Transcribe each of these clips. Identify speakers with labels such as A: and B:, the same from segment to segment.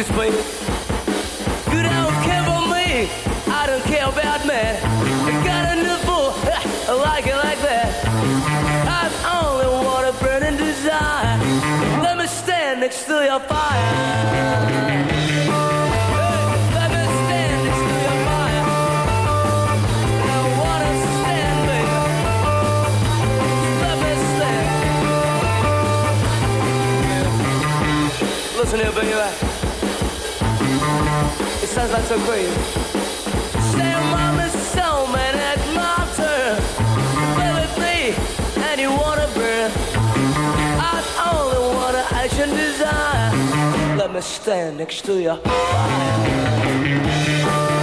A: just baby. You don't care for me, I don't care about me. You got a new fool, I like it like that. I've only want a burning desire. Let me stand next to your fire. Listen here, baby. It sounds like so great. Stay on my soul, man, it's my turn. Play with me, and you wanna burn. I only want an action desire. Let me stand next to your fire.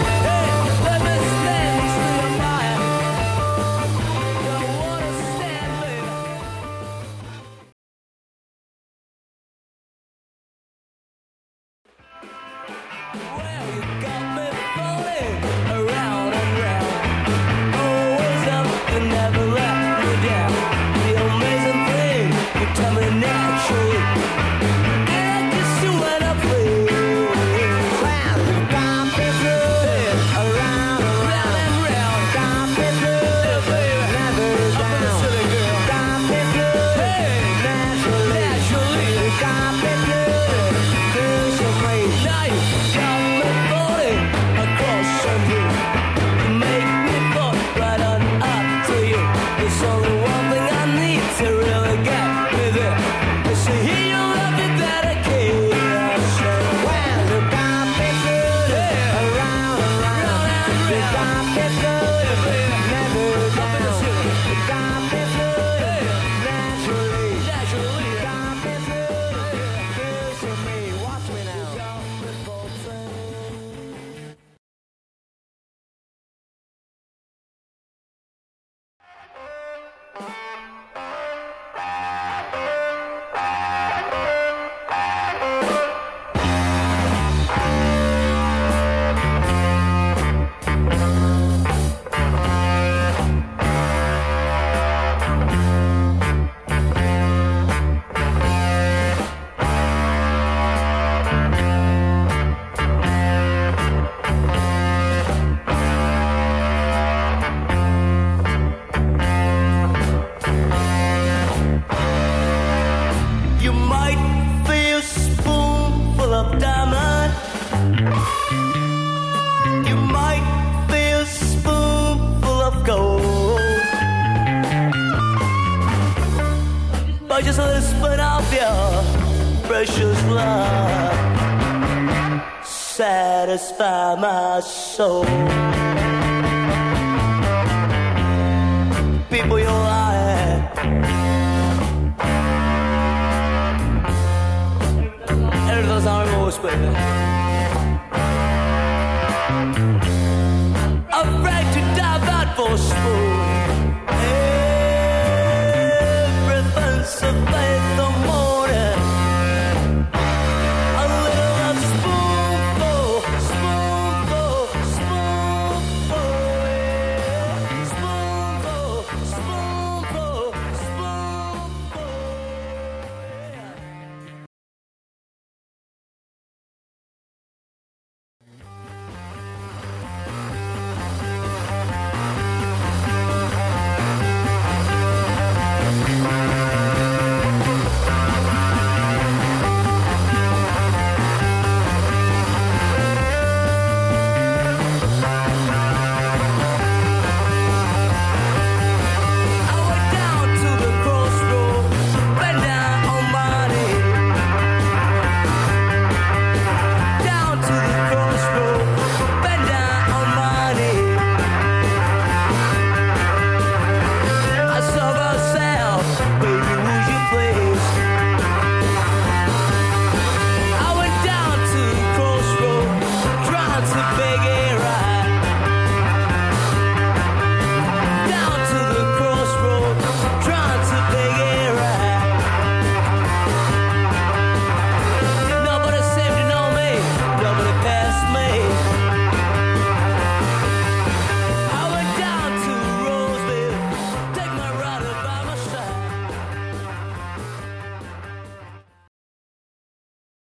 A: Just a little spit of your precious love, satisfy my soul. People, you're lying. Everything's on my voice, baby.